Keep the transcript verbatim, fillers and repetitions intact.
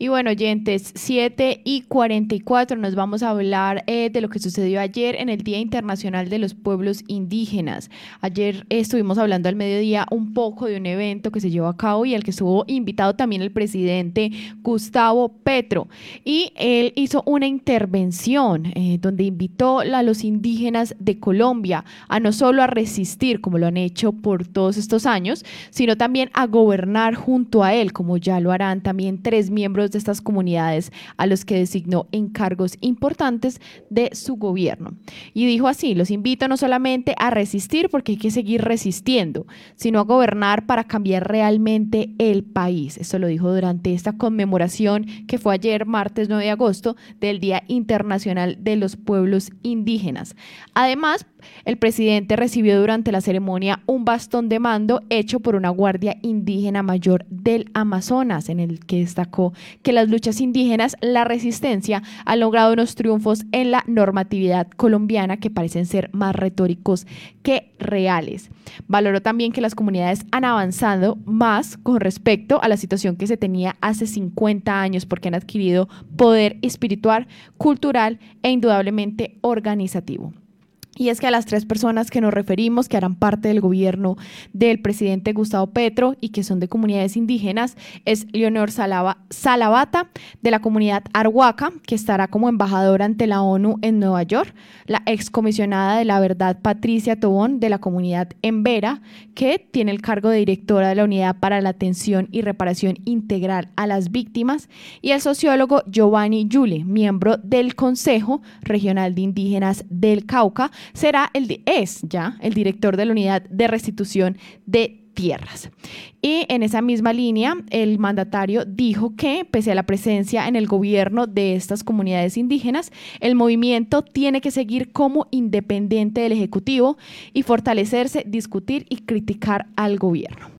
Y bueno, oyentes, siete y cuarenta y cuatro nos vamos a hablar eh, de lo que sucedió ayer en el Día Internacional de los Pueblos Indígenas. Ayer eh, estuvimos hablando al mediodía un poco de un evento que se llevó a cabo y al que estuvo invitado también el presidente Gustavo Petro. Y él hizo una intervención eh, donde invitó a los indígenas de Colombia a no solo a resistir, como lo han hecho por todos estos años, sino también a gobernar junto a él, como ya lo harán también tres miembros de estas comunidades a los que designó en cargos importantes de su gobierno. Y dijo así: los invito no solamente a resistir, porque hay que seguir resistiendo, sino a gobernar para cambiar realmente el país. Esto lo dijo durante esta conmemoración que fue ayer, martes nueve de agosto, del Día Internacional de los Pueblos Indígenas. Además, el presidente recibió durante la ceremonia un bastón de mando hecho por una guardia indígena mayor del Amazonas, en el que destacó que las luchas indígenas, la resistencia, han logrado unos triunfos en la normatividad colombiana que parecen ser más retóricos que reales. Valoró también que las comunidades han avanzado más con respecto a la situación que se tenía hace cincuenta años, porque han adquirido poder espiritual, cultural e indudablemente organizativo. Y es que a las tres personas que nos referimos, que harán parte del gobierno del presidente Gustavo Petro y que son de comunidades indígenas, es Leonor Salava, Salavata, de la comunidad Arhuaca, que estará como embajadora ante la ONU en Nueva York; la excomisionada de la Verdad Patricia Tobón, de la comunidad Embera, que tiene el cargo de directora de la Unidad para la Atención y Reparación Integral a las Víctimas; y el sociólogo Giovanni Yule, miembro del Consejo Regional de Indígenas del Cauca, será el es ya el director de la Unidad de Restitución de Tierras. Y en esa misma línea, el mandatario dijo que, pese a la presencia en el gobierno de estas comunidades indígenas, el movimiento tiene que seguir como independiente del Ejecutivo y fortalecerse, discutir y criticar al gobierno.